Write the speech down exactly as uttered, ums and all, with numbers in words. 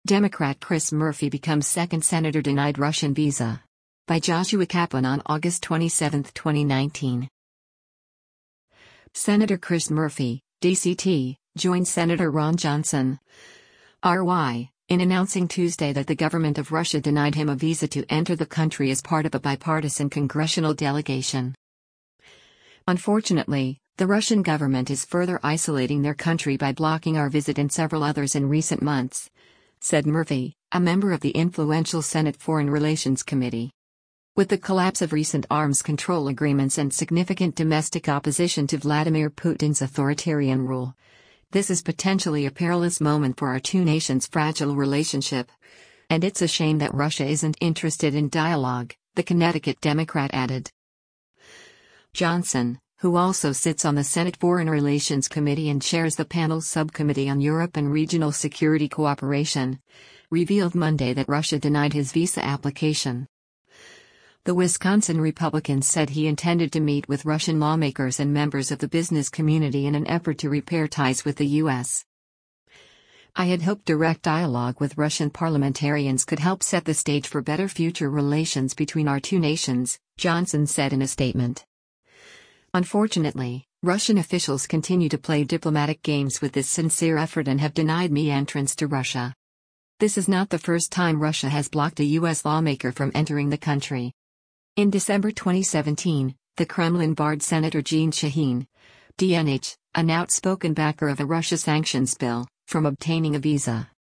Democrat Chris Murphy becomes second senator denied Russian visa. By Joshua Kaplan on August twenty-seventh, twenty nineteen. Senator Chris Murphy, D C T, joined Senator Ron Johnson, R Y, in announcing Tuesday that the government of Russia denied him a visa to enter the country as part of a bipartisan congressional delegation. Unfortunately, the Russian government is further isolating their country by blocking our visit and several others in recent months, said Murphy, a member of the influential Senate Foreign Relations Committee. With the collapse of recent arms control agreements and significant domestic opposition to Vladimir Putin's authoritarian rule, this is potentially a perilous moment for our two nations' fragile relationship. And it's a shame that Russia isn't interested in dialogue, the Connecticut Democrat added. Johnson, who also sits on the Senate Foreign Relations Committee and chairs the panel's subcommittee on Europe and regional security cooperation, revealed Monday that Russia denied his visa application. The Wisconsin Republican said he intended to meet with Russian lawmakers and members of the business community in an effort to repair ties with the U S. I had hoped direct dialogue with Russian parliamentarians could help set the stage for better future relations between our two nations, Johnson said in a statement. Unfortunately, Russian officials continue to play diplomatic games with this sincere effort and have denied me entrance to Russia. This is not the first time Russia has blocked a U S lawmaker from entering the country. In December twenty seventeen, the Kremlin barred Senator Jeanne Shaheen, D N H, an outspoken backer of a Russia sanctions bill, from obtaining a visa.